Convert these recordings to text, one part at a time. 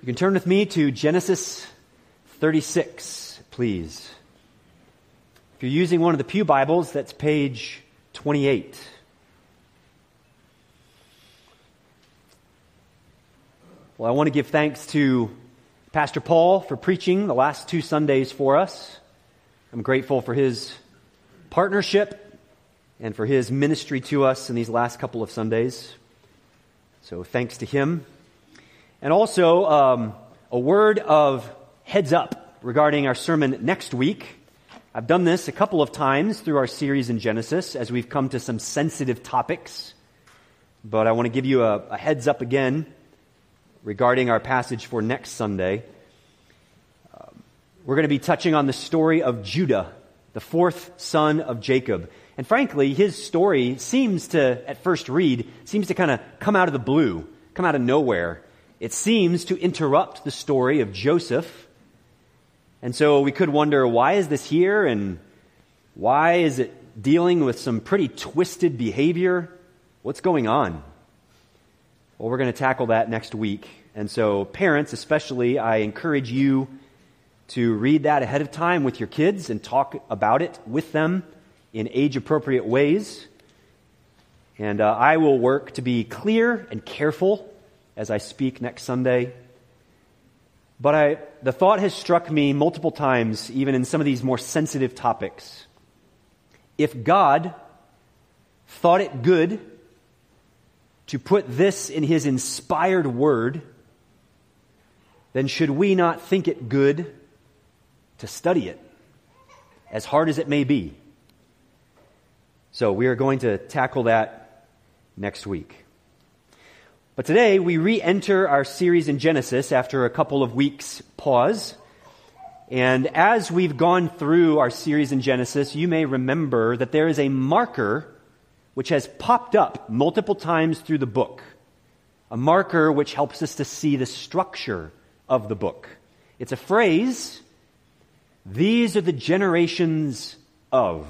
You can turn with me to Genesis 36, please. If you're using one of the Pew Bibles, that's page 28. Well, I want to give thanks to Pastor Paul for preaching the last 2 Sundays for us. I'm grateful for his partnership and for his ministry to us in these last couple of Sundays. So thanks to him. And also a word of heads up regarding our sermon next week. I've done this a couple of times through our series in Genesis as we've come to some sensitive topics. But I want to give you a heads up again regarding our passage for next Sunday. We're going to be touching on the story of Judah, the 4th son of Jacob. And frankly, his story seems to, at first read, kind of come out of the blue, come out of nowhere. It seems to interrupt the story of Joseph. And so we could wonder, why is this here? And why is it dealing with some pretty twisted behavior? What's going on? Well, we're going to tackle that next week. And so parents, especially, I encourage you to read that ahead of time with your kids and talk about it with them in age-appropriate ways. And I will work to be clear and careful as I speak next Sunday. But the thought has struck me multiple times, even in some of these more sensitive topics. If God thought it good to put this in His inspired word, then should we not think it good to study it, as hard as it may be? So we are going to tackle that next week. But today we re-enter our series in Genesis after a couple of weeks' pause. And as we've gone through our series in Genesis, you may remember that there is a marker which has popped up multiple times through the book. A marker which helps us to see the structure of the book. It's a phrase, "These are the generations of."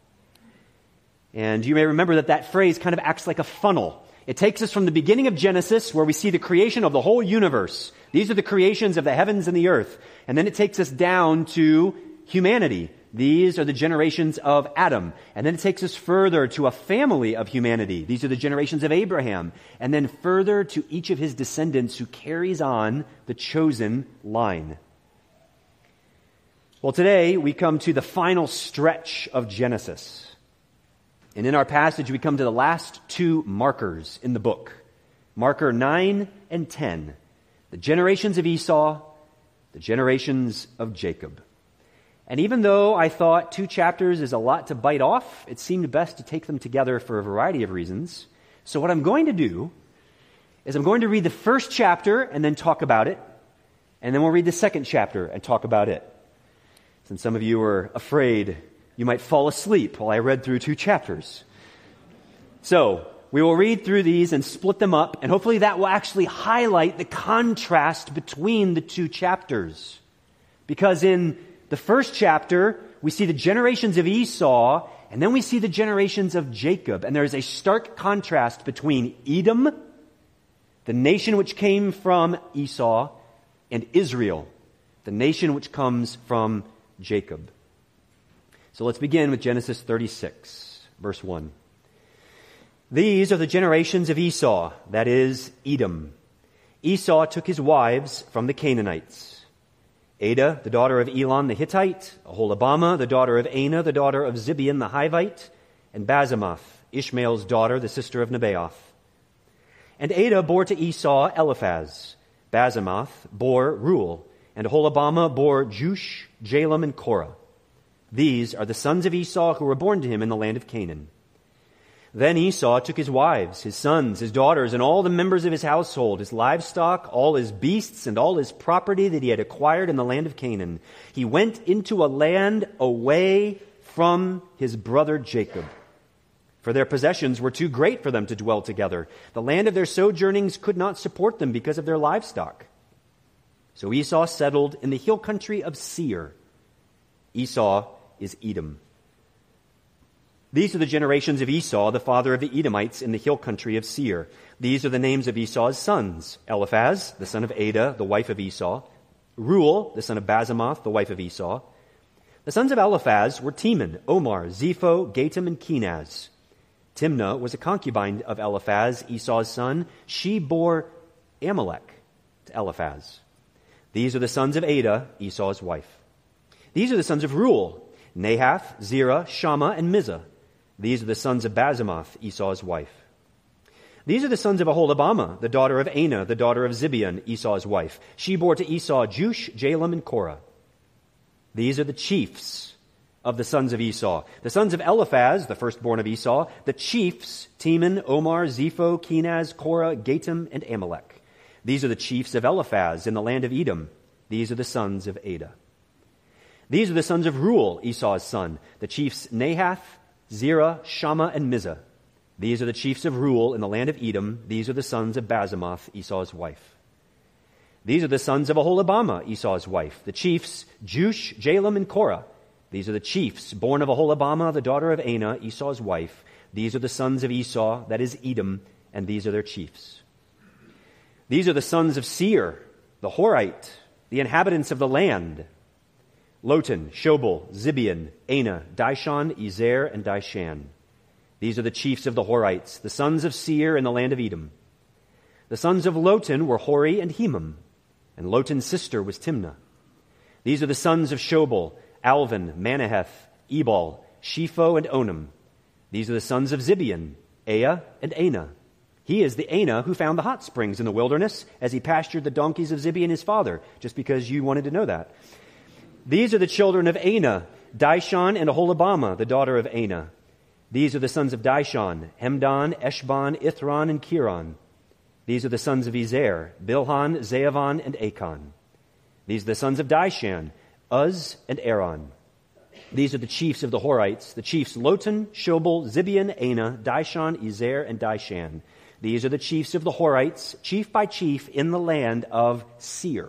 And you may remember that phrase kind of acts like a funnel. It takes us from the beginning of Genesis, where we see the creation of the whole universe. These are the creations of the heavens and the earth. And then it takes us down to humanity. These are the generations of Adam. And then it takes us further to a family of humanity. These are the generations of Abraham. And then further to each of his descendants who carries on the chosen line. Well, today we come to the final stretch of Genesis. And in our passage, we come to the last 2 markers in the book. Marker 9 and 10. The generations of Esau, the generations of Jacob. And even though I thought 2 chapters is a lot to bite off, it seemed best to take them together for a variety of reasons. So what I'm going to do is I'm going to read the first chapter and then talk about it. And then we'll read the second chapter and talk about it. Since some of you were afraid you might fall asleep while I read through 2 chapters. So, we will read through these and split them up, and hopefully that will actually highlight the contrast between the 2 chapters. Because in the first chapter, we see the generations of Esau, and then we see the generations of Jacob. And there is a stark contrast between Edom, the nation which came from Esau, and Israel, the nation which comes from Jacob. So let's begin with Genesis 36, verse 1. These are the generations of Esau, that is, Edom. Esau took his wives from the Canaanites. Adah, the daughter of Elon the Hittite, Aholibamah, the daughter of Anah, the daughter of Zibeon the Hivite, and Basemath, Ishmael's daughter, the sister of Nebaioth. And Adah bore to Esau Eliphaz. Basemath bore Reuel, and Aholibamah bore Jush, Jalem, and Korah. These are the sons of Esau who were born to him in the land of Canaan. Then Esau took his wives, his sons, his daughters, and all the members of his household, his livestock, all his beasts, and all his property that he had acquired in the land of Canaan. He went into a land away from his brother Jacob. For their possessions were too great for them to dwell together. The land of their sojournings could not support them because of their livestock. So Esau settled in the hill country of Seir. Esau is Edom. These are the generations of Esau, the father of the Edomites in the hill country of Seir. These are the names of Esau's sons: Eliphaz, the son of Ada, the wife of Esau; Reuel, the son of Basemoth, the wife of Esau. The sons of Eliphaz were Teman, Omar, Zepho, Gatam, and Kenaz. Timnah was a concubine of Eliphaz, Esau's son. She bore Amalek to Eliphaz. These are the sons of Ada, Esau's wife. These are the sons of Reuel: Nahath, Zerah, Shammah, and Mizah. These are the sons of Basemoth, Esau's wife. These are the sons of Aholibamah, the daughter of Anah, the daughter of Zibeon, Esau's wife. She bore to Esau Jush, Jalem, and Korah. These are the chiefs of the sons of Esau. The sons of Eliphaz, the firstborn of Esau, the chiefs: Teman, Omar, Zepho, Kenaz, Korah, Gatam, and Amalek. These are the chiefs of Eliphaz in the land of Edom. These are the sons of Ada. These are the sons of Reuel, Esau's son, the chiefs Nahath, Zerah, Shammah, and Mizah. These are the chiefs of Reuel in the land of Edom. These are the sons of Basemoth, Esau's wife. These are the sons of Aholibamah, Esau's wife, the chiefs Jush, Jalem, and Korah. These are the chiefs born of Aholibamah, the daughter of Anah, Esau's wife. These are the sons of Esau, that is Edom, and these are their chiefs. These are the sons of Seir, the Horite, the inhabitants of the land: Lotan, Shobal, Zibeon, Anah, Dishon, Ezer, and Dishan. These are the chiefs of the Horites, the sons of Seir in the land of Edom. The sons of Lotan were Hori and Hemam, and Lotan's sister was Timnah. These are the sons of Shobal: Alvan, Manaheth, Ebal, Shepho, and Onam. These are the sons of Zibeon: Ea and Anah. He is the Anah who found the hot springs in the wilderness as he pastured the donkeys of Zibeon his father, just because you wanted to know that. These are the children of Anah, Dishon and Aholibamah, the daughter of Anah. These are the sons of Dishon: Hemdan, Eshban, Ithran, and Kiran. These are the sons of Ezer: Bilhan, Zaavon, and Achan. These are the sons of Dishan: Uz and Aaron. These are the chiefs of the Horites, the chiefs Lotan, Shobal, Zibeon, Anah, Dishon, Ezer, and Dishan. These are the chiefs of the Horites, chief by chief, in the land of Seir.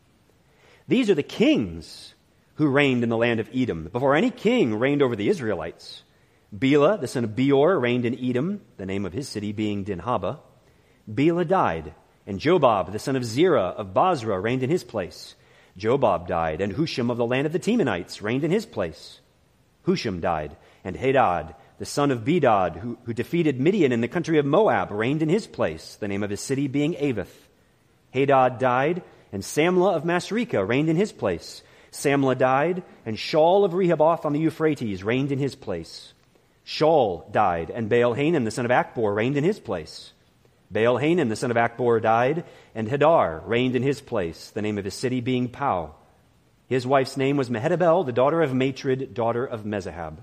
These are the kings who reigned in the land of Edom, before any king reigned over the Israelites. Bela, the son of Beor, reigned in Edom, the name of his city being Dinhaba. Bela died, and Jobab, the son of Zerah of Basra, reigned in his place. Jobab died, and Husham of the land of the Temanites reigned in his place. Husham died, and Hadad, the son of Bedad, who defeated Midian in the country of Moab, reigned in his place, the name of his city being Avith. Hadad died, and Samlah of Masrekah reigned in his place. Samlah died, and Shaul of Rehoboth on the Euphrates reigned in his place. Shaul died, and Baal-Hanan, the son of Akbor, reigned in his place. Baal-Hanan, the son of Akbor, died, and Hadar reigned in his place, the name of his city being Pau. His wife's name was Mehetabel, the daughter of Matred, daughter of Mezahab.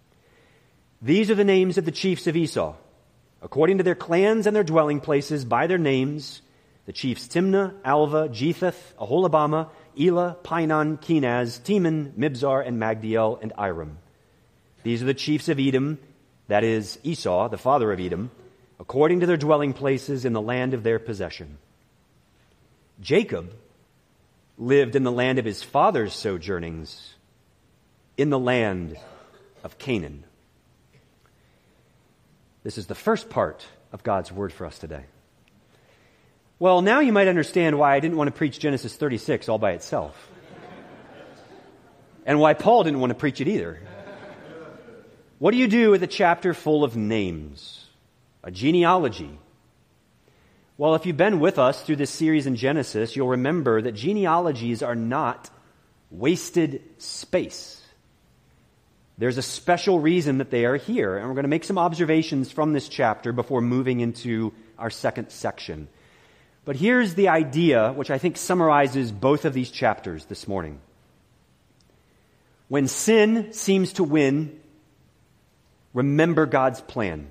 These are the names of the chiefs of Esau, according to their clans and their dwelling places, by their names: the chiefs Timnah, Alva, Jetheth, Aholibamah, Elah, Pinon, Kenaz, Teman, Mibzar, and Magdiel, and Iram. These are the chiefs of Edom, that is, Esau, the father of Edom, according to their dwelling places in the land of their possession. Jacob lived in the land of his father's sojournings, in the land of Canaan. This is the first part of God's word for us today. Well, now you might understand why I didn't want to preach Genesis 36 all by itself. And why Paul didn't want to preach it either. What do you do with a chapter full of names? A genealogy? Well, if you've been with us through this series in Genesis, you'll remember that genealogies are not wasted space. There's a special reason that they are here, and we're going to make some observations from this chapter before moving into our second section. But here's the idea, which I think summarizes both of these chapters this morning. When sin seems to win, remember God's plan.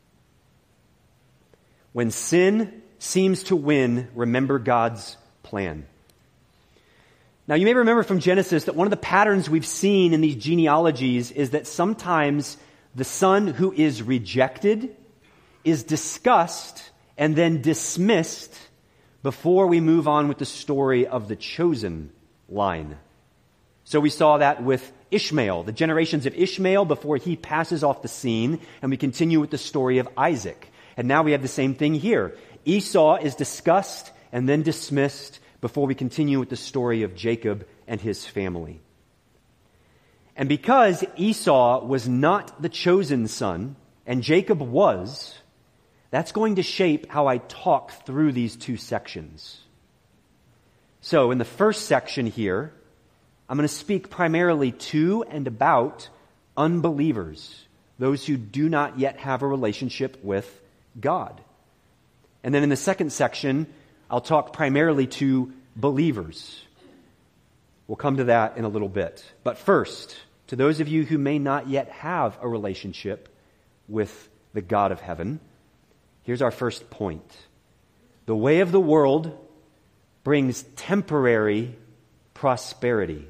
When sin seems to win, remember God's plan. Now, you may remember from Genesis that one of the patterns we've seen in these genealogies is that sometimes the son who is rejected is discussed and then dismissed before we move on with the story of the chosen line. So we saw that with Ishmael, the generations of Ishmael before he passes off the scene, and we continue with the story of Isaac. And now we have the same thing here. Esau is discussed and then dismissed before we continue with the story of Jacob and his family. And because Esau was not the chosen son, and Jacob was, that's going to shape how I talk through these two sections. So in the first section here, I'm going to speak primarily to and about unbelievers, those who do not yet have a relationship with God. And then in the second section, I'll talk primarily to believers. We'll come to that in a little bit. But first, to those of you who may not yet have a relationship with the God of heaven, here's our first point. The way of the world brings temporary prosperity.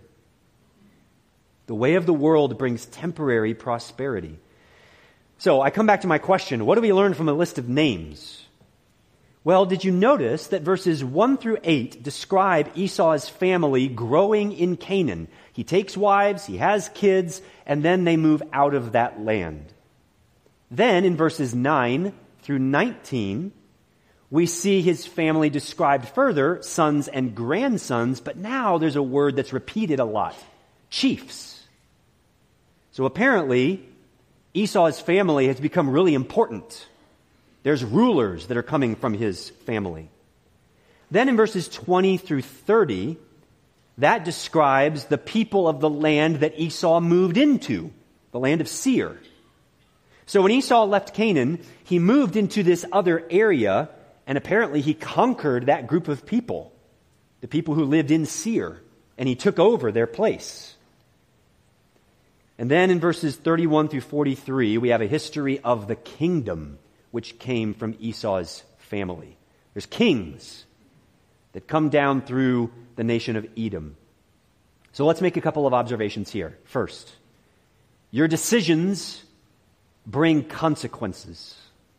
The way of the world brings temporary prosperity. So I come back to my question, what do we learn from a list of names? Well, did you notice that verses 1 through 8 describe Esau's family growing in Canaan? He takes wives, he has kids, and then they move out of that land. Then in verses 9 through 19, we see his family described further, sons and grandsons, but now there's a word that's repeated a lot, chiefs. So apparently, Esau's family has become really important. There's rulers that are coming from his family. Then in verses 20 through 30, that describes the people of the land that Esau moved into, the land of Seir. So when Esau left Canaan, he moved into this other area, and apparently he conquered that group of people, the people who lived in Seir, and he took over their place. And then in verses 31 through 43, we have a history of the kingdom which came from Esau's family. There's kings that come down through the nation of Edom. So let's make a couple of observations here. First, your decisions bring consequences.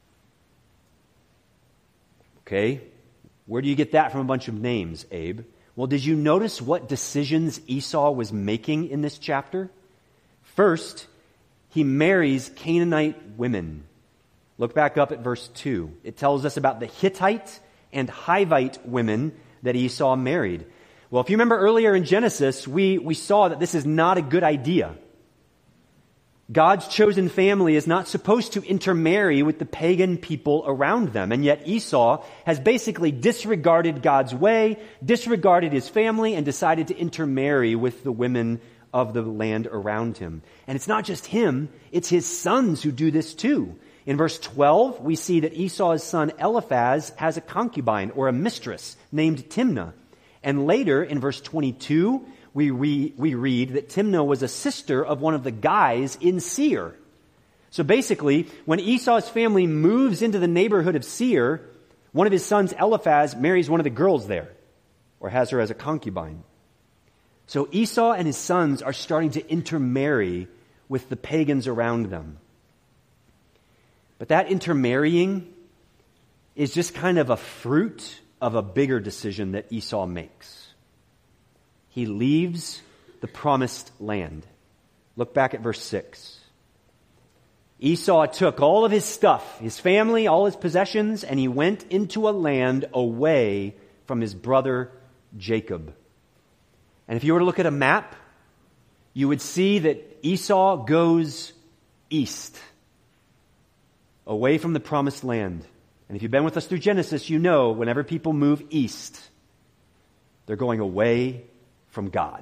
Okay, where do you get that from a bunch of names, Abe? Well, did you notice what decisions Esau was making in this chapter? First, he marries Canaanite women. Look back up at verse 2. It tells us about the Hittite and Hivite women that Esau married. Well, if you remember earlier in Genesis, we saw that this is not a good idea. God's chosen family is not supposed to intermarry with the pagan people around them. And yet Esau has basically disregarded God's way, disregarded his family, and decided to intermarry with the women of the land around him. And it's not just him, it's his sons who do this too. In verse 12, we see that Esau's son Eliphaz has a concubine or a mistress named Timnah. And later in verse 22, we read that Timnah was a sister of one of the guys in Seir. So basically, when Esau's family moves into the neighborhood of Seir, one of his sons, Eliphaz, marries one of the girls there, or has her as a concubine. So Esau and his sons are starting to intermarry with the pagans around them. But that intermarrying is just kind of a fruit of a bigger decision that Esau makes. He leaves the promised land. Look back at verse 6. Esau took all of his stuff, his family, all his possessions, and he went into a land away from his brother Jacob. And if you were to look at a map, you would see that Esau goes east, away from the promised land. And if you've been with us through Genesis, you know whenever people move east, they're going away from God.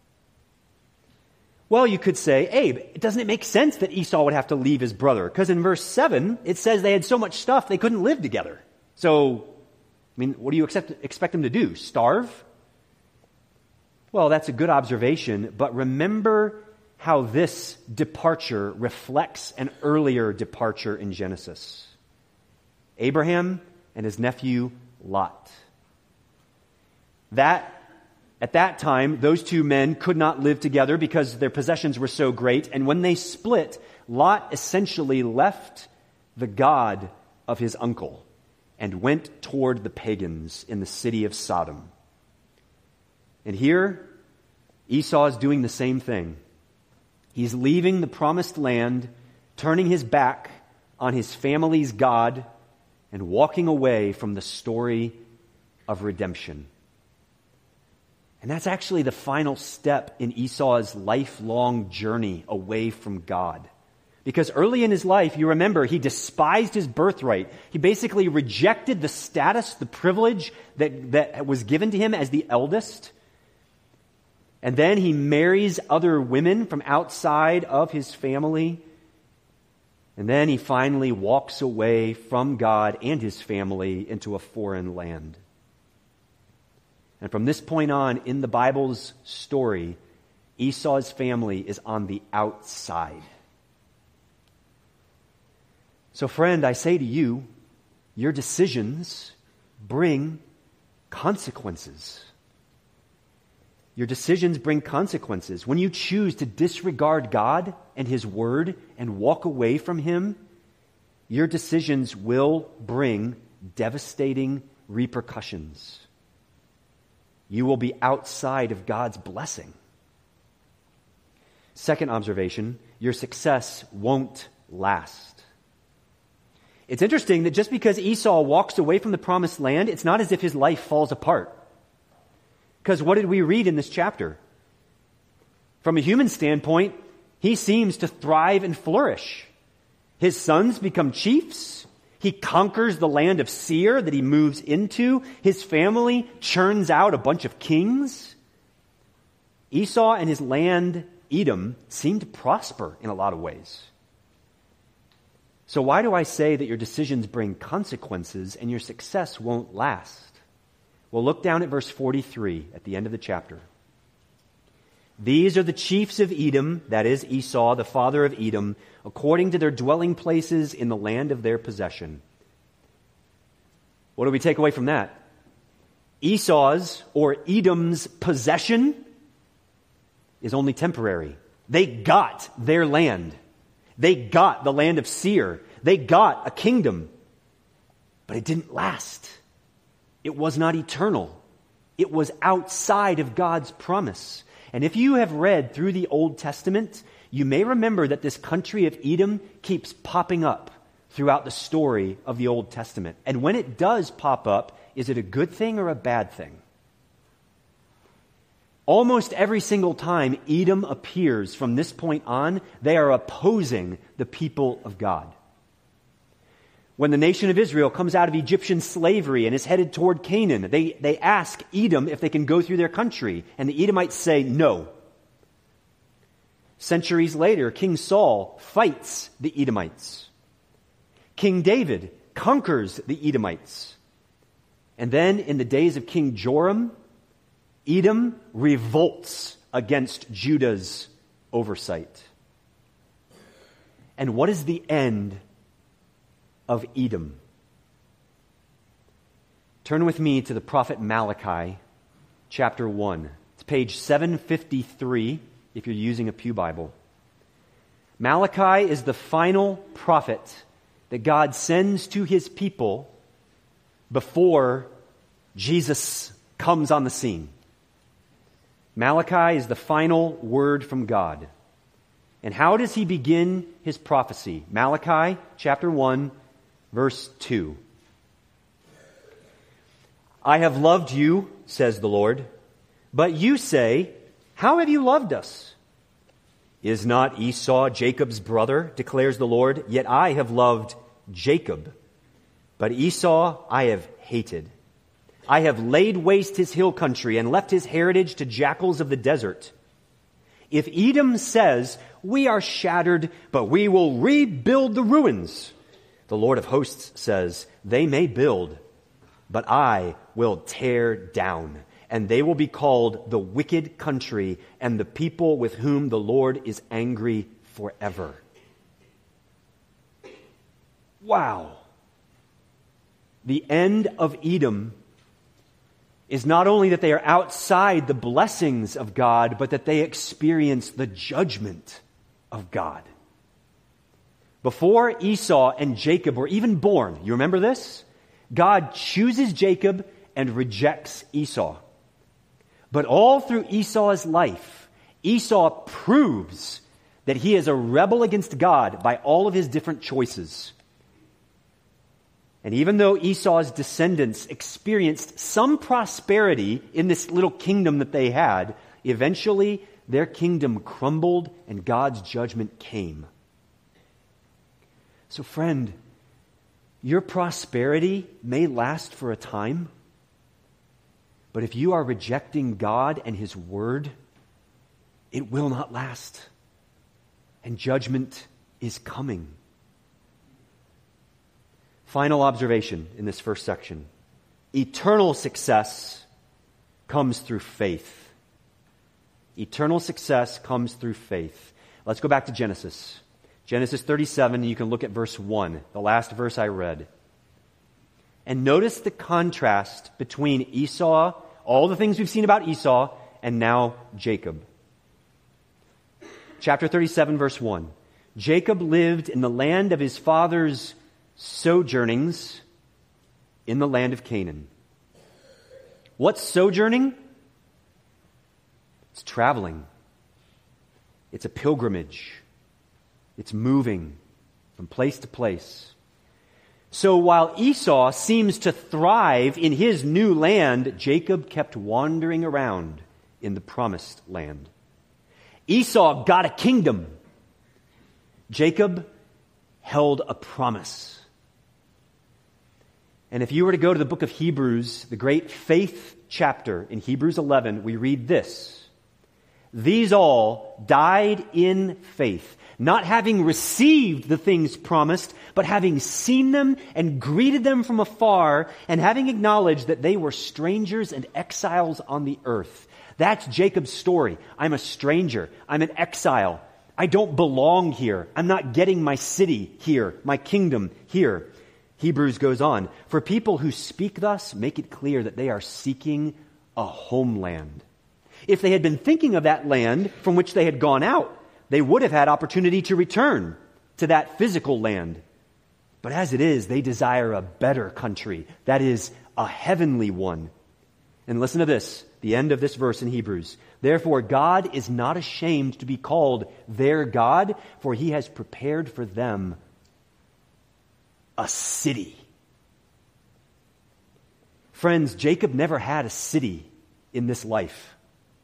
Well, you could say, Abe, doesn't it make sense that Esau would have to leave his brother? Because in verse 7, it says they had so much stuff they couldn't live together. So, what do you expect them to do? Starve? Well, that's a good observation, but remember how this departure reflects an earlier departure in Genesis. Abraham and his nephew Lot. At that time, those two men could not live together because their possessions were so great, and when they split, Lot essentially left the God of his uncle and went toward the pagans in the city of Sodom. And here, Esau is doing the same thing. He's leaving the promised land, turning his back on his family's God, and walking away from the story of redemption. And that's actually the final step in Esau's lifelong journey away from God. Because early in his life, you remember, he despised his birthright. He basically rejected the status, the privilege that was given to him as the eldest. And then he marries other women from outside of his family. And then he finally walks away from God and his family into a foreign land. And from this point on in the Bible's story, Esau's family is on the outside. So friend, I say to you, your decisions bring consequences. Your decisions bring consequences. When you choose to disregard God and His Word and walk away from Him, your decisions will bring devastating repercussions. You will be outside of God's blessing. Second observation, your success won't last. It's interesting that just because Esau walks away from the promised land, it's not as if his life falls apart. Because what did we read in this chapter? From a human standpoint, he seems to thrive and flourish. His sons become chiefs. He conquers the land of Seir that he moves into. His family churns out a bunch of kings. Esau and his land, Edom, seem to prosper in a lot of ways. So why do I say that your decisions bring consequences and your success won't last? Well, look down at verse 43 at the end of the chapter. These are the chiefs of Edom, that is Esau, the father of Edom, according to their dwelling places in the land of their possession. What do we take away from that? Esau's or Edom's possession is only temporary. They got their land. They got the land of Seir. They got a kingdom. But it didn't last. It was not eternal. It was outside of God's promise. And if you have read through the Old Testament, you may remember that this country of Edom keeps popping up throughout the story of the Old Testament. And when it does pop up, is it a good thing or a bad thing? Almost every single time Edom appears from this point on, they are opposing the people of God. When the nation of Israel comes out of Egyptian slavery and is headed toward Canaan, they ask Edom if they can go through their country, and the Edomites say no. Centuries later, King Saul fights the Edomites. King David conquers the Edomites. And then in the days of King Joram, Edom revolts against Judah's oversight. And what is the end of Edom? Turn with me to the prophet Malachi, chapter 1. It's page 753 if you're using a Pew Bible. Malachi is the final prophet that God sends to His people before Jesus comes on the scene. Malachi is the final word from God. And how does he begin his prophecy? Malachi chapter 1, verse 2. I have loved you, says the Lord, but you say, how have you loved us? Is not Esau Jacob's brother, declares the Lord, yet I have loved Jacob, but Esau I have hated. I have laid waste his hill country and left his heritage to jackals of the desert. If Edom says, we are shattered, but we will rebuild the ruins, the Lord of hosts says, they may build, but I will tear down, and they will be called the wicked country and the people with whom the Lord is angry forever. Wow. The end of Edom is not only that they are outside the blessings of God, but that they experience the judgment of God. Before Esau and Jacob were even born, you remember this? God chooses Jacob and rejects Esau. But all through Esau's life, Esau proves that he is a rebel against God by all of his different choices. And even though Esau's descendants experienced some prosperity in this little kingdom that they had, eventually their kingdom crumbled and God's judgment came. So friend, your prosperity may last for a time, but if you are rejecting God and his word, it will not last, and judgment is coming. Final observation in this first section. Eternal success comes through faith. Eternal success comes through faith. Let's go back to Genesis. Genesis 37, you can look at verse 1, the last verse I read. And notice the contrast between Esau, all the things we've seen about Esau, and now Jacob. Chapter 37, verse 1. Jacob lived in the land of his father's sojournings in the land of Canaan. What's sojourning? It's traveling. It's a pilgrimage. It's moving from place to place. So while Esau seems to thrive in his new land, Jacob kept wandering around in the promised land. Esau got a kingdom. Jacob held a promise. And if you were to go to the book of Hebrews, the great faith chapter in Hebrews 11, we read this. These all died in faith, not having received the things promised, but having seen them and greeted them from afar, and having acknowledged that they were strangers and exiles on the earth. That's Jacob's story. I'm a stranger. I'm an exile. I don't belong here. I'm not getting my city here, my kingdom here. Hebrews goes on, for people who speak thus make it clear that they are seeking a homeland. If they had been thinking of that land from which they had gone out, they would have had opportunity to return to that physical land. But as it is, they desire a better country, that is, a heavenly one. And listen to this, the end of this verse in Hebrews. Therefore, God is not ashamed to be called their God, for he has prepared for them a city. Friends, Jacob never had a city in this life.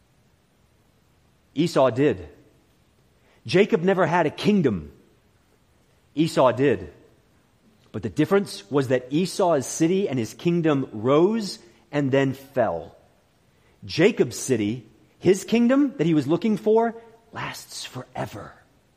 Esau did. Jacob never had a kingdom. Esau did. But the difference was that Esau's city and his kingdom rose and then fell. Jacob's city, his kingdom that he was looking for, lasts forever.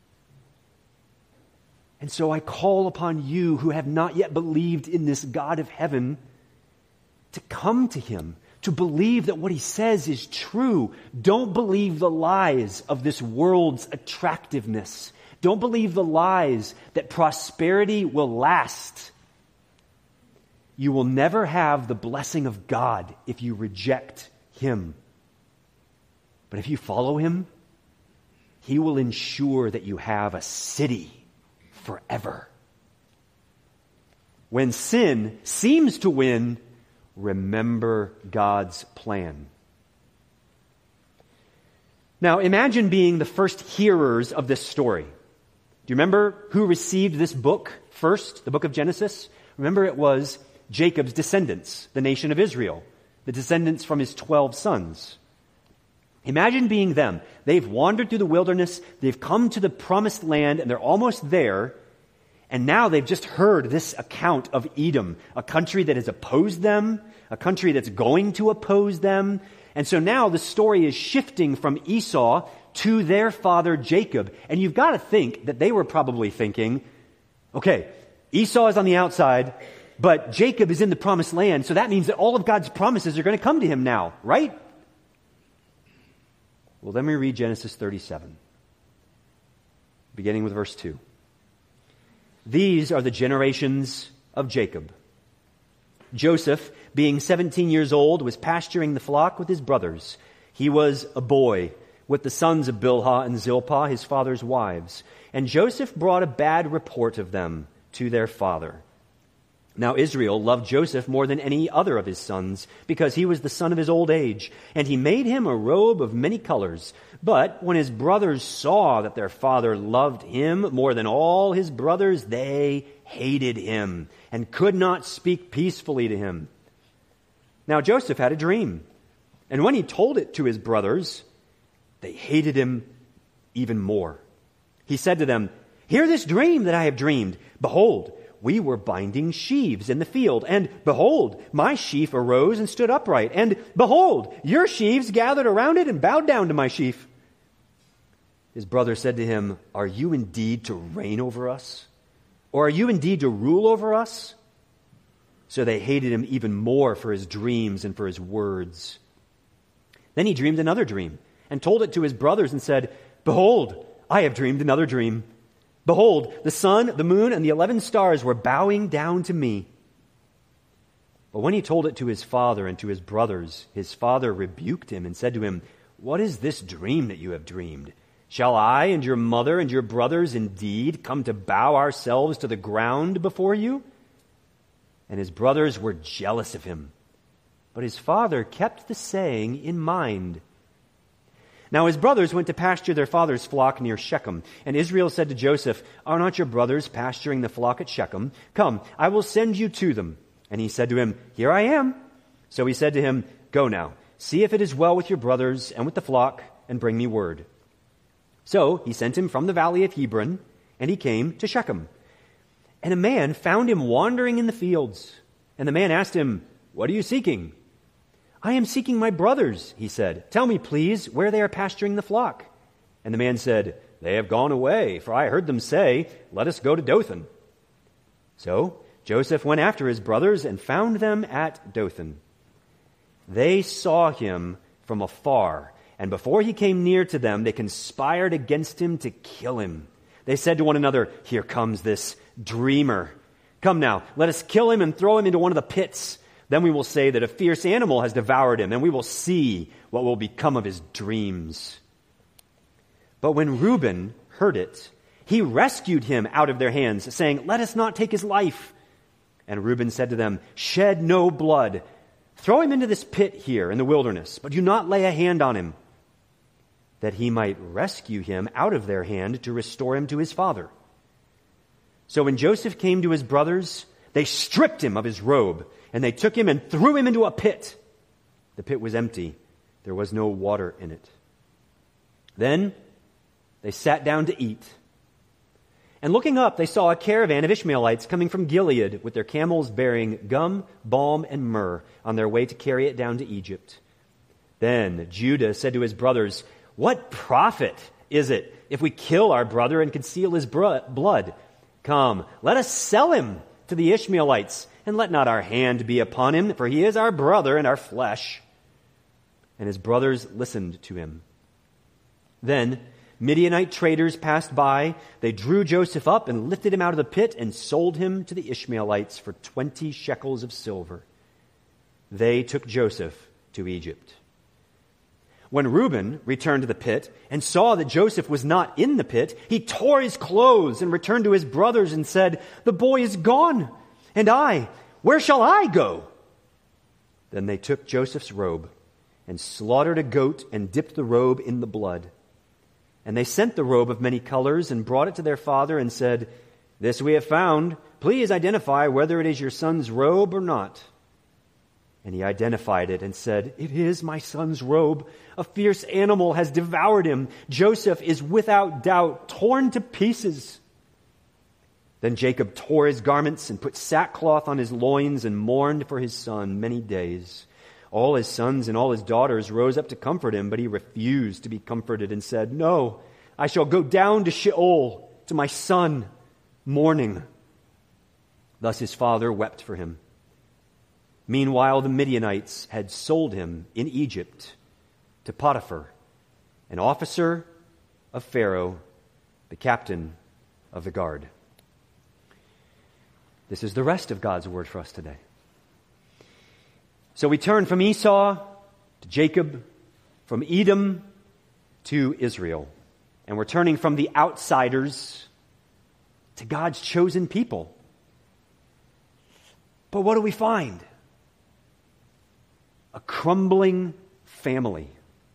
And so I call upon you who have not yet believed in this God of heaven to come to him, to believe that what he says is true. Don't believe the lies of this world's attractiveness. Don't believe the lies that prosperity will last. You will never have the blessing of God if you reject him. But if you follow him, he will ensure that you have a city forever. When sin seems to win, remember God's plan. Now, imagine being the first hearers of this story. Do you remember who received this book first, the book of Genesis? Remember, it was Jacob's descendants, the nation of Israel, the descendants from his 12 sons. Imagine being them. They've wandered through the wilderness, they've come to the promised land, and they're almost there. And now they've just heard this account of Edom, a country that has opposed them, a country that's going to oppose them. And so now the story is shifting from Esau to their father Jacob. And you've got to think that they were probably thinking, okay, Esau is on the outside, but Jacob is in the promised land, so that means that all of God's promises are going to come to him now, right? Well, let me read Genesis 37, beginning with verse 2. These are the generations of Jacob. Joseph, being 17 years old, was pasturing the flock with his brothers. He was a boy with the sons of Bilhah and Zilpah, his father's wives. And Joseph brought a bad report of them to their father. Now Israel loved Joseph more than any other of his sons, because he was the son of his old age, and he made him a robe of many colors. But when his brothers saw that their father loved him more than all his brothers, they hated him and could not speak peacefully to him. Now Joseph had a dream, and when he told it to his brothers, they hated him even more. He said to them, "Hear this dream that I have dreamed. Behold, we were binding sheaves in the field, and behold, my sheaf arose and stood upright, and behold, your sheaves gathered around it and bowed down to my sheaf." His brother said to him, "Are you indeed to reign over us? Or are you indeed to rule over us?" So they hated him even more for his dreams and for his words. Then he dreamed another dream and told it to his brothers and said, "Behold, I have dreamed another dream. Behold, the sun, the moon, and the 11 stars were bowing down to me." But when he told it to his father and to his brothers, his father rebuked him and said to him, "What is this dream that you have dreamed? Shall I and your mother and your brothers indeed come to bow ourselves to the ground before you?" And his brothers were jealous of him. But his father kept the saying in mind. Now his brothers went to pasture their father's flock near Shechem. And Israel said to Joseph, "Are not your brothers pasturing the flock at Shechem? Come, I will send you to them." And he said to him, "Here I am." So he said to him, "Go now, see if it is well with your brothers and with the flock, and bring me word." So he sent him from the valley of Hebron, and he came to Shechem. And a man found him wandering in the fields. And the man asked him, "What are you seeking?" "I am seeking my brothers," he said. "Tell me, please, where they are pasturing the flock." And the man said, "They have gone away, for I heard them say, 'Let us go to Dothan.'" So Joseph went after his brothers and found them at Dothan. They saw him from afar, and before he came near to them, they conspired against him to kill him. They said to one another, "Here comes this dreamer. Come now, let us kill him and throw him into one of the pits. Then we will say that a fierce animal has devoured him, and we will see what will become of his dreams." But when Reuben heard it, he rescued him out of their hands, saying, "Let us not take his life." And Reuben said to them, "Shed no blood. Throw him into this pit here in the wilderness, but do not lay a hand on him," that he might rescue him out of their hand to restore him to his father. So when Joseph came to his brothers, they stripped him of his robe, and they took him and threw him into a pit. The pit was empty. There was no water in it. Then they sat down to eat. And looking up, they saw a caravan of Ishmaelites coming from Gilead with their camels bearing gum, balm, and myrrh on their way to carry it down to Egypt. Then Judah said to his brothers, "What profit is it if we kill our brother and conceal his blood? Come, let us sell him to the Ishmaelites, and let not our hand be upon him, for he is our brother and our flesh." And his brothers listened to him. Then Midianite traders passed by. They drew Joseph up and lifted him out of the pit and sold him to the Ishmaelites for 20 shekels of silver. They took Joseph to Egypt. When Reuben returned to the pit and saw that Joseph was not in the pit, he tore his clothes and returned to his brothers and said, "The boy is gone. And I, where shall I go?" Then they took Joseph's robe and slaughtered a goat and dipped the robe in the blood. And they sent the robe of many colors and brought it to their father and said, "This we have found. Please identify whether it is your son's robe or not." And he identified it and said, "It is my son's robe. A fierce animal has devoured him. Joseph is without doubt torn to pieces." Then Jacob tore his garments and put sackcloth on his loins and mourned for his son many days. All his sons and all his daughters rose up to comfort him, but he refused to be comforted and said, "No, I shall go down to Sheol, to my son, mourning." Thus his father wept for him. Meanwhile, the Midianites had sold him in Egypt to Potiphar, an officer of Pharaoh, the captain of the guard. This is the rest of God's word for us today. So we turn from Esau to Jacob, from Edom to Israel. And we're turning from the outsiders to God's chosen people. But what do we find? A crumbling family.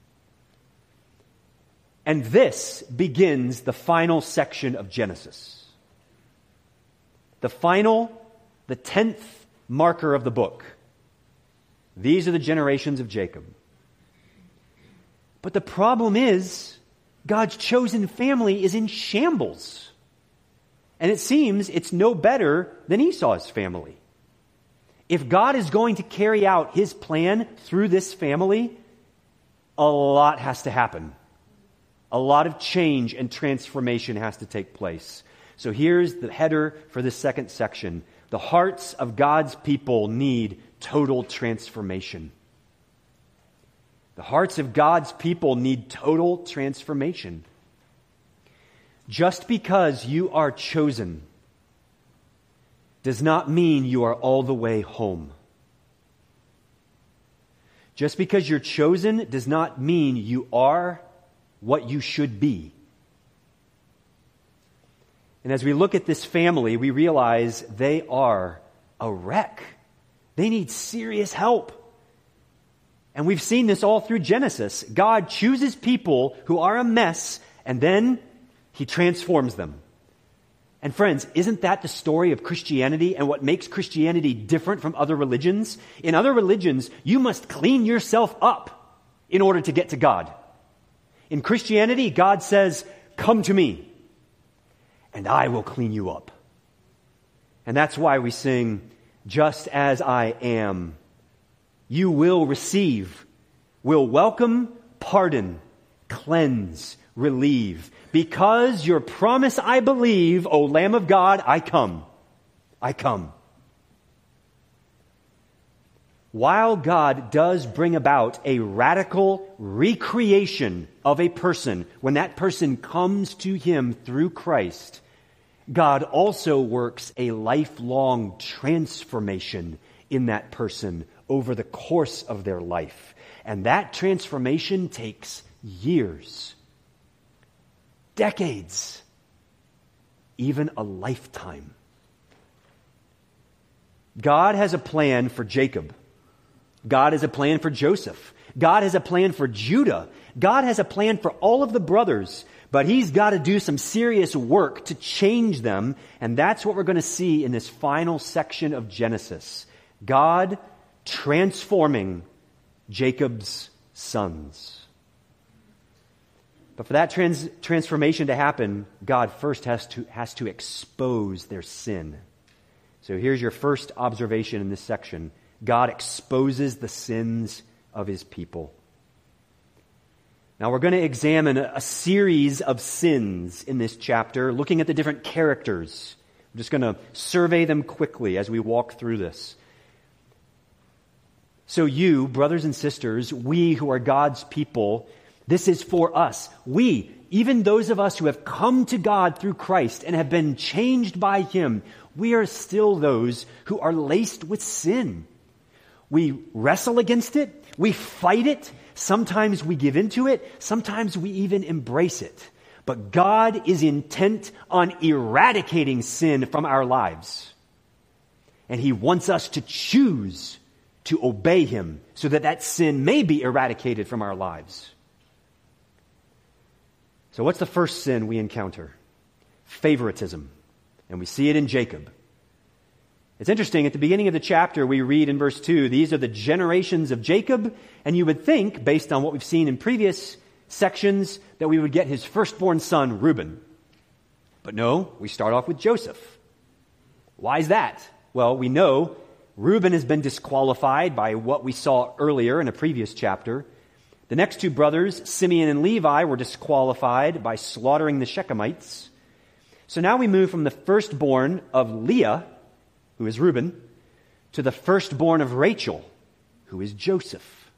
And this begins the final section of Genesis. The 10th marker of the book. These are the generations of Jacob. But the problem is, God's chosen family is in shambles. And it seems it's no better than Esau's family. If God is going to carry out his plan through this family, a lot has to happen. A lot of change and transformation has to take place. So here's the header for this second section. The hearts of God's people need total transformation. The hearts of God's people need total transformation. Just because you are chosen does not mean you are all the way home. Just because you're chosen does not mean you are what you should be. And as we look at this family, we realize they are a wreck. They need serious help. And we've seen this all through Genesis. God chooses people who are a mess, and then he transforms them. And friends, isn't that the story of Christianity and what makes Christianity different from other religions? In other religions, you must clean yourself up in order to get to God. In Christianity, God says, "Come to me, and I will clean you up." And that's why we sing, "Just as I am, you will receive, will welcome, pardon, cleanse, relieve. Because your promise I believe, O Lamb of God, I come. I come." While God does bring about a radical recreation of a person, when that person comes to him through Christ, God also works a lifelong transformation in that person over the course of their life. And that transformation takes years, decades, even a lifetime. God has a plan for Jacob. God has a plan for Joseph. God has a plan for Judah. God has a plan for all of the brothers, but he's got to do some serious work to change them, and that's what we're going to see in this final section of Genesis. God transforming Jacob's sons. But for that transformation to happen, God first has to expose their sin. So here's your first observation in this section. God exposes the sins of his people. Now we're going to examine a series of sins in this chapter, looking at the different characters. I'm just going to survey them quickly as we walk through this. So you, brothers and sisters, we who are God's people, this is for us. We, even those of us who have come to God through Christ and have been changed by him, we are still those who are laced with sin. We wrestle against it. We fight it. Sometimes we give into it. Sometimes we even embrace it. But God is intent on eradicating sin from our lives. And he wants us to choose to obey him so that that sin may be eradicated from our lives. So what's the first sin we encounter? Favoritism. And we see it in Jacob. It's interesting, at the beginning of the chapter, we read in verse 2, these are the generations of Jacob, and you would think, based on what we've seen in previous sections, that we would get his firstborn son, Reuben. But no, we start off with Joseph. Why is that? Well, we know Reuben has been disqualified by what we saw earlier in a previous chapter. The next two brothers, Simeon and Levi, were disqualified by slaughtering the Shechemites. So now we move from the firstborn of Leah, who is Reuben, to the firstborn of Rachel, who is Joseph.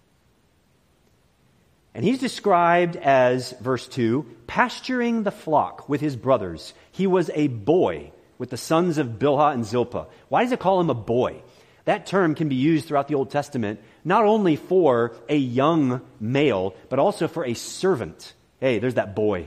And he's described as, verse 2, pasturing the flock with his brothers. He was a boy with the sons of Bilhah and Zilpah. Why does it call him a boy? That term can be used throughout the Old Testament, not only for a young male, but also for a servant. Hey, there's that boy.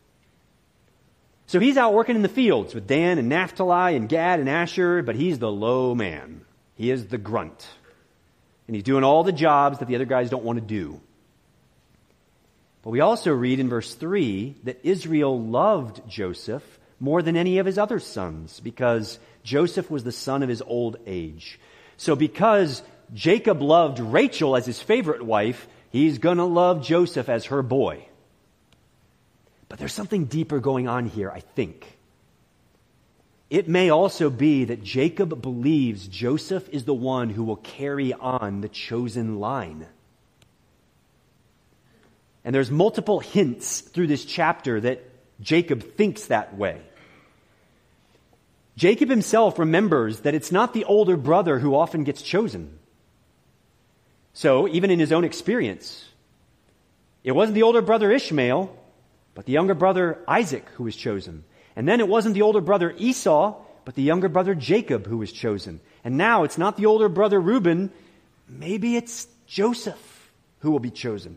So he's out working in the fields with Dan and Naphtali and Gad and Asher, but he's the low man. He is the grunt. And he's doing all the jobs that the other guys don't want to do. But we also read in verse 3 that Israel loved Joseph more than any of his other sons because Joseph was the son of his old age. So because Jacob loved Rachel as his favorite wife, he's going to love Joseph as her boy. But there's something deeper going on here, I think. It may also be that Jacob believes Joseph is the one who will carry on the chosen line. And there's multiple hints through this chapter that Jacob thinks that way. Jacob himself remembers that it's not the older brother who often gets chosen. So, even in his own experience, it wasn't the older brother Ishmael, but the younger brother Isaac who was chosen. And then it wasn't the older brother Esau, but the younger brother Jacob who was chosen. And now it's not the older brother Reuben, maybe it's Joseph who will be chosen.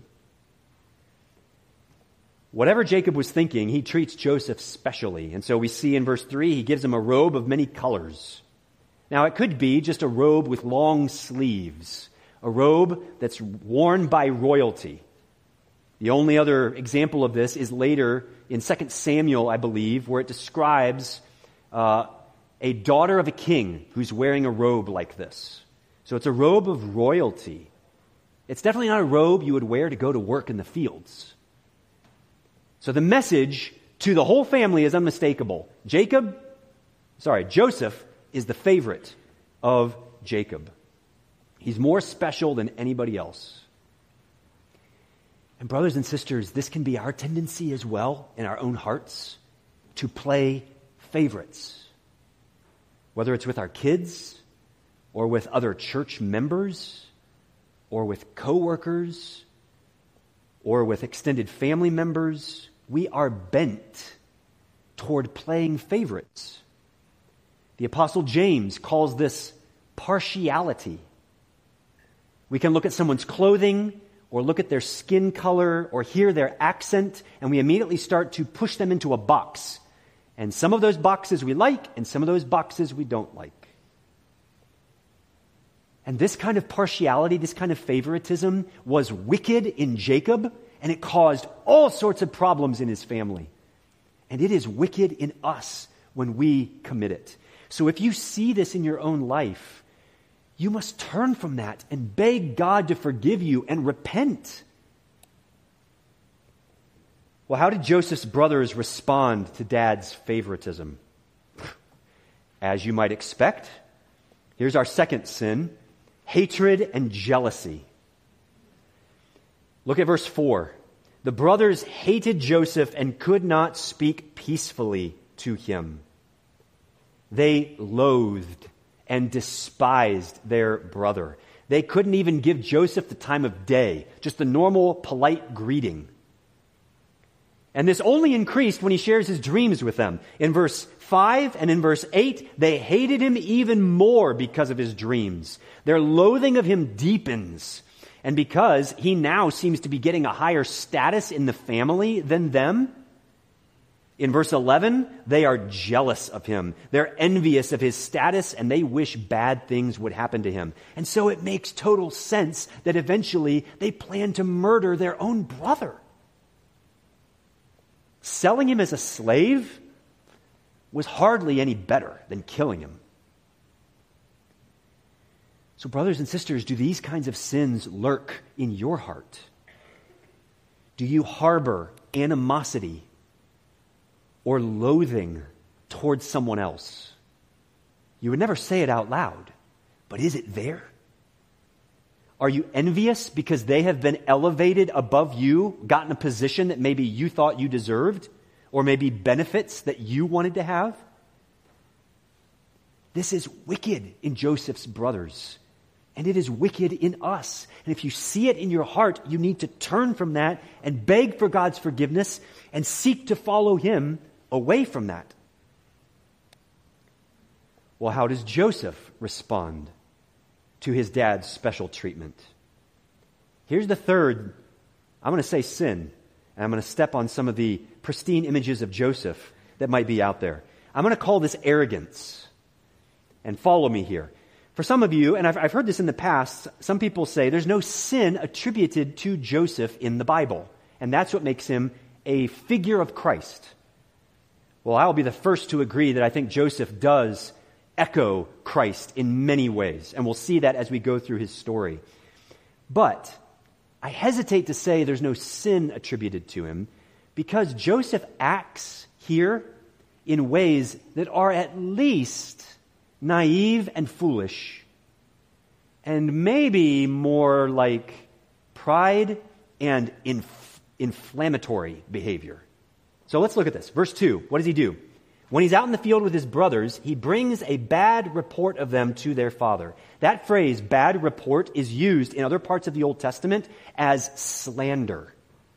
Whatever Jacob was thinking, he treats Joseph specially. And so we see in verse 3, he gives him a robe of many colors. Now, it could be just a robe with long sleeves, a robe that's worn by royalty. The only other example of this is later in 2 Samuel, I believe, where it describes a daughter of a king who's wearing a robe like this. So it's a robe of royalty. It's definitely not a robe you would wear to go to work in the fields. So the message to the whole family is unmistakable. Joseph is the favorite of Jacob. He's more special than anybody else. And brothers and sisters, this can be our tendency as well in our own hearts to play favorites. Whether it's with our kids or with other church members or with coworkers or with extended family members, we are bent toward playing favorites. The Apostle James calls this partiality. We can look at someone's clothing or look at their skin color or hear their accent, and we immediately start to push them into a box. And some of those boxes we like, and some of those boxes we don't like. And this kind of partiality, this kind of favoritism was wicked in Jacob, and it caused all sorts of problems in his family. And it is wicked in us when we commit it. So if you see this in your own life, you must turn from that and beg God to forgive you and repent. Well, how did Joseph's brothers respond to Dad's favoritism? As you might expect, here's our second sin: hatred and jealousy. Look at verse 4. The brothers hated Joseph and could not speak peacefully to him. They loathed and despised their brother. They couldn't even give Joseph the time of day, just the normal, polite greeting. And this only increased when he shares his dreams with them. In verse 5 and in verse 8, they hated him even more because of his dreams. Their loathing of him deepens. And because he now seems to be getting a higher status in the family than them, in verse 11, they are jealous of him. They're envious of his status, and they wish bad things would happen to him. And so it makes total sense that eventually they plan to murder their own brother. Selling him as a slave was hardly any better than killing him. So, brothers and sisters, do these kinds of sins lurk in your heart? Do you harbor animosity or loathing towards someone else? You would never say it out loud, but is it there? Are you envious because they have been elevated above you, gotten a position that maybe you thought you deserved, or maybe benefits that you wanted to have? This is wicked in Joseph's brothers, and it is wicked in us. And if you see it in your heart, you need to turn from that and beg for God's forgiveness and seek to follow him away from that. Well, how does Joseph respond to his dad's special treatment? Here's the third, I'm going to say sin, and I'm going to step on some of the pristine images of Joseph that might be out there. I'm going to call this arrogance. And follow me here. For some of you, and I've heard this in the past, some people say there's no sin attributed to Joseph in the Bible, and that's what makes him a figure of Christ. Well, I'll be the first to agree that I think Joseph does echo Christ in many ways, and we'll see that as we go through his story. But I hesitate to say there's no sin attributed to him because Joseph acts here in ways that are at least naive and foolish, and maybe more like pride and inflammatory behavior. So let's look at this. Verse 2, what does he do? When he's out in the field with his brothers, he brings a bad report of them to their father. That phrase, bad report, is used in other parts of the Old Testament as slander.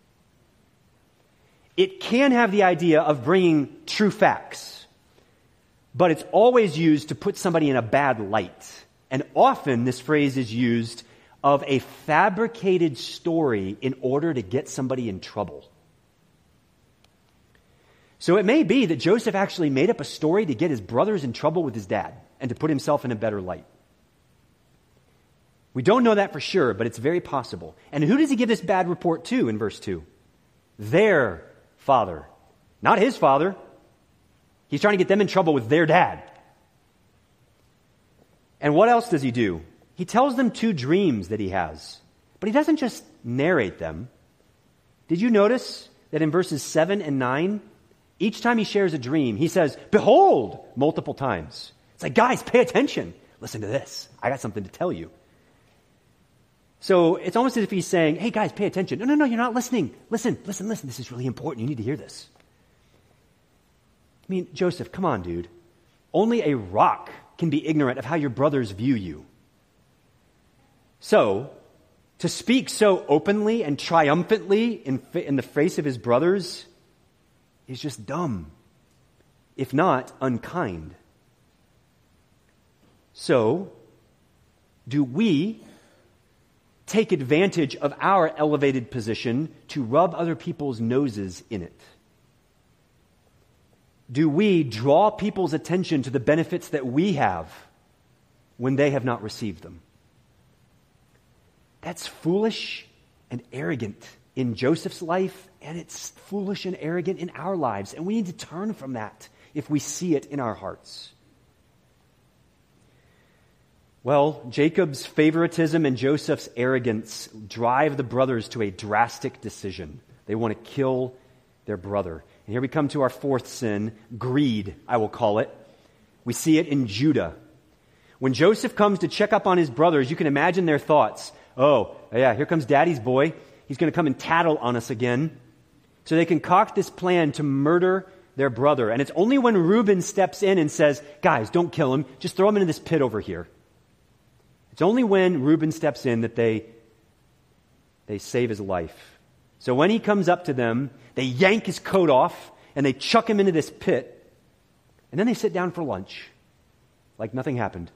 It can have the idea of bringing true facts, but it's always used to put somebody in a bad light. And often this phrase is used of a fabricated story in order to get somebody in trouble. So it may be that Joseph actually made up a story to get his brothers in trouble with his dad and to put himself in a better light. We don't know that for sure, but it's very possible. And who does he give this bad report to in verse 2? Their father, not his father. He's trying to get them in trouble with their dad. And what else does he do? He tells them 2 dreams that he has, but he doesn't just narrate them. Did you notice that in verses 7 and 9, each time he shares a dream, he says, "Behold," multiple times. It's like, guys, pay attention. Listen to this. I got something to tell you. So it's almost as if he's saying, hey, guys, pay attention. No, you're not listening. Listen. This is really important. You need to hear this. I mean, Joseph, come on, dude. Only a rock can be ignorant of how your brothers view you. So, to speak so openly and triumphantly in the face of his brothers is just dumb, if not unkind. So, do we take advantage of our elevated position to rub other people's noses in it? Do we draw people's attention to the benefits that we have when they have not received them? That's foolish and arrogant in Joseph's life, and it's foolish and arrogant in our lives. And we need to turn from that if we see it in our hearts. Well, Jacob's favoritism and Joseph's arrogance drive the brothers to a drastic decision. They want to kill their brother. And here we come to our 4th sin, greed, I will call it. We see it in Judah. When Joseph comes to check up on his brothers, you can imagine their thoughts. Oh, yeah, here comes daddy's boy. He's going to come and tattle on us again. So they concoct this plan to murder their brother. And it's only when Reuben steps in and says, guys, don't kill him. Just throw him into this pit over here. It's only when Reuben steps in that they save his life. So when he comes up to them, they yank his coat off and they chuck him into this pit. And then they sit down for lunch like nothing happened.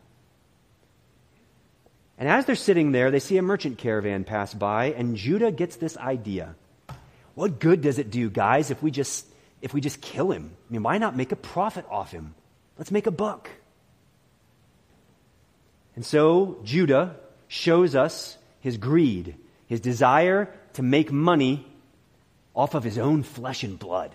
And as they're sitting there, they see a merchant caravan pass by, and Judah gets this idea. What good does it do, guys, if we just kill him? I mean, why not make a profit off him? Let's make a buck. And so Judah shows us his greed, his desire to make money off of his own flesh and blood.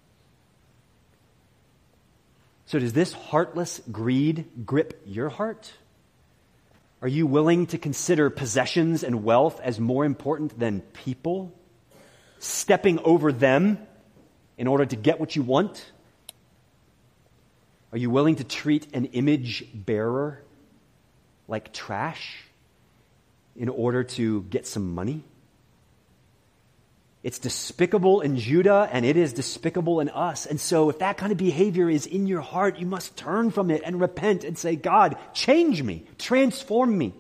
So does this heartless greed grip your heart? Are you willing to consider possessions and wealth as more important than people? Stepping over them in order to get what you want? Are you willing to treat an image bearer like trash in order to get some money? It's despicable in Judah, and it is despicable in us. And so if that kind of behavior is in your heart, you must turn from it and repent and say, God, change me, transform me.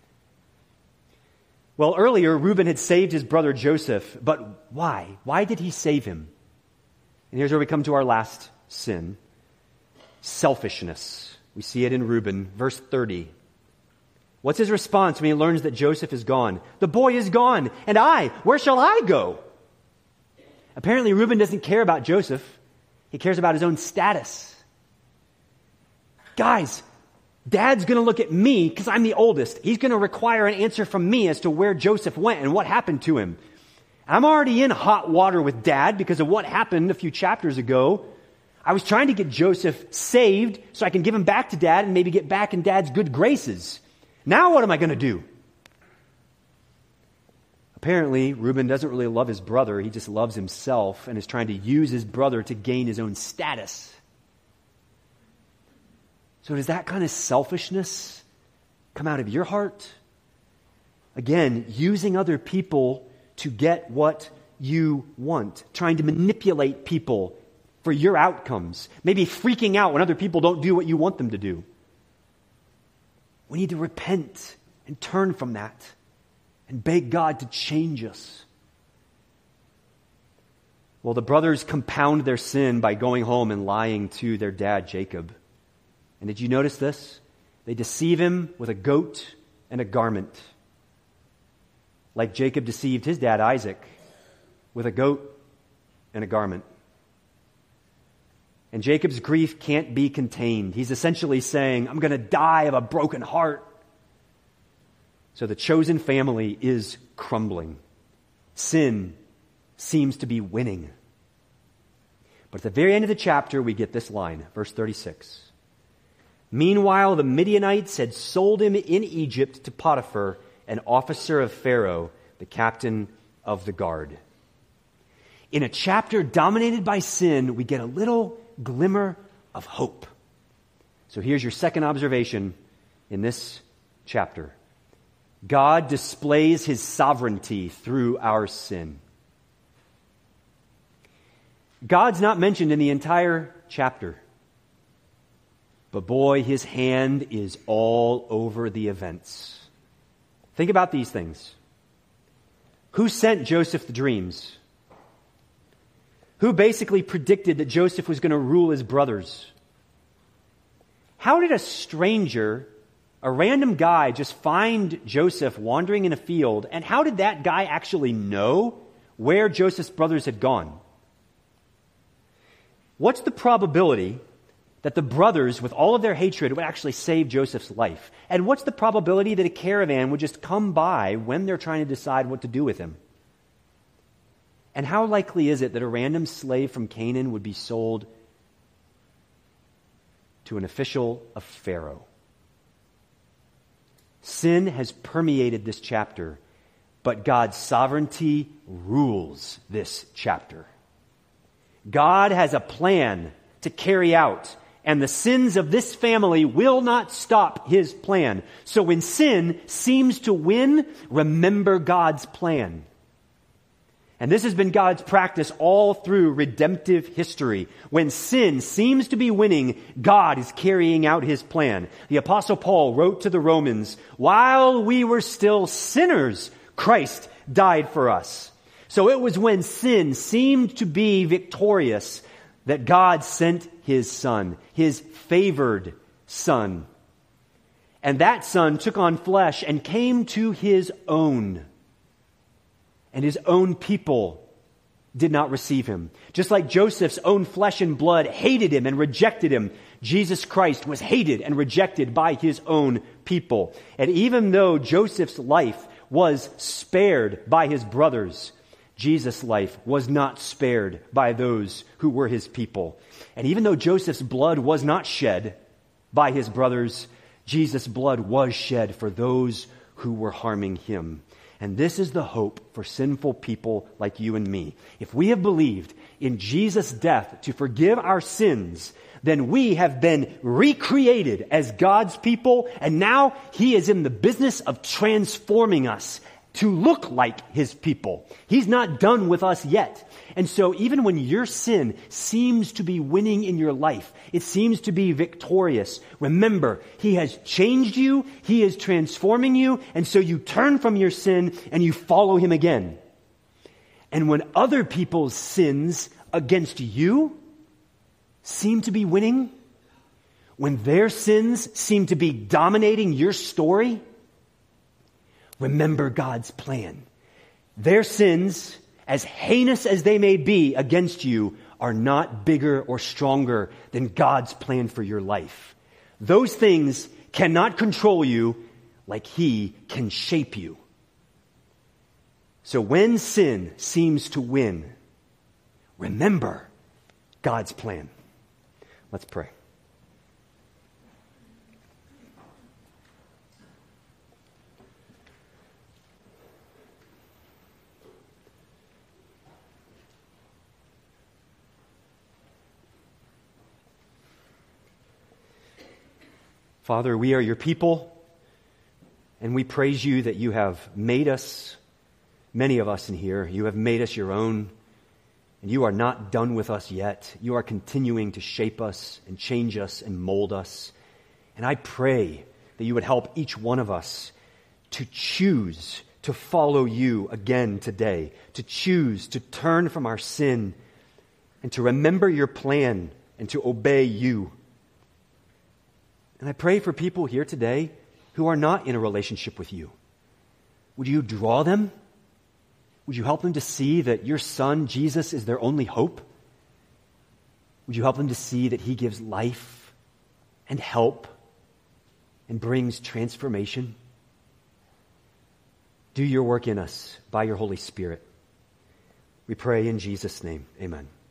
Well, earlier, Reuben had saved his brother Joseph, but why? Why did he save him? And here's where we come to our last sin, selfishness. We see it in Reuben, verse 30. What's his response when he learns that Joseph is gone? The boy is gone, and where shall I go? Apparently, Reuben doesn't care about Joseph. He cares about his own status. Guys, Dad's going to look at me because I'm the oldest. He's going to require an answer from me as to where Joseph went and what happened to him. I'm already in hot water with Dad because of what happened a few chapters ago. I was trying to get Joseph saved so I can give him back to Dad and maybe get back in Dad's good graces. Now what am I going to do? Apparently, Reuben doesn't really love his brother. He just loves himself and is trying to use his brother to gain his own status. So does that kind of selfishness come out of your heart? Again, using other people to get what you want, trying to manipulate people for your outcomes, maybe freaking out when other people don't do what you want them to do. We need to repent and turn from that and beg God to change us. Well, the brothers compound their sin by going home and lying to their dad, Jacob. And did you notice this? They deceive him with a goat and a garment, like Jacob deceived his dad, Isaac, with a goat and a garment. And Jacob's grief can't be contained. He's essentially saying, I'm going to die of a broken heart. So the chosen family is crumbling. Sin seems to be winning. But at the very end of the chapter, we get this line, verse 36. Meanwhile, the Midianites had sold him in Egypt to Potiphar, an officer of Pharaoh, the captain of the guard. In a chapter dominated by sin, we get a little glimmer of hope. So here's your second observation in this chapter. God displays his sovereignty through our sin. God's not mentioned in the entire chapter. But boy, his hand is all over the events. Think about these things. Who sent Joseph the dreams? Who basically predicted that Joseph was going to rule his brothers? How did a stranger, a random guy, just find Joseph wandering in a field? And how did that guy actually know where Joseph's brothers had gone? What's the probability that the brothers, with all of their hatred, would actually save Joseph's life? And what's the probability that a caravan would just come by when they're trying to decide what to do with him? And how likely is it that a random slave from Canaan would be sold to an official of Pharaoh? Sin has permeated this chapter, but God's sovereignty rules this chapter. God has a plan to carry out, and the sins of this family will not stop his plan. So when sin seems to win, remember God's plan. And this has been God's practice all through redemptive history. When sin seems to be winning, God is carrying out his plan. The Apostle Paul wrote to the Romans, while we were still sinners, Christ died for us. So it was when sin seemed to be victorious that God sent his Son, his favored Son. And that Son took on flesh and came to his own. And his own people did not receive him. Just like Joseph's own flesh and blood hated him and rejected him, Jesus Christ was hated and rejected by his own people. And even though Joseph's life was spared by his brothers, Jesus' life was not spared by those who were his people. And even though Joseph's blood was not shed by his brothers, Jesus' blood was shed for those who were harming him. And this is the hope for sinful people like you and me. If we have believed in Jesus' death to forgive our sins, then we have been recreated as God's people, and now he is in the business of transforming us to look like his people. He's not done with us yet. And so even when your sin seems to be winning in your life, it seems to be victorious, remember, he has changed you, he is transforming you, and so you turn from your sin and you follow him again. And when other people's sins against you seem to be winning, when their sins seem to be dominating your story, remember God's plan. Their sins, as heinous as they may be against you, are not bigger or stronger than God's plan for your life. Those things cannot control you like he can shape you. So when sin seems to win, remember God's plan. Let's pray. Father, we are your people, and we praise you that you have made us, many of us in here, you have made us your own, and you are not done with us yet. You are continuing to shape us and change us and mold us. And I pray that you would help each one of us to choose to follow you again today, to choose to turn from our sin and to remember your plan and to obey you. And I pray for people here today who are not in a relationship with you. Would you draw them? Would you help them to see that your Son, Jesus, is their only hope? Would you help them to see that he gives life and help and brings transformation? Do your work in us by your Holy Spirit. We pray in Jesus' name. Amen.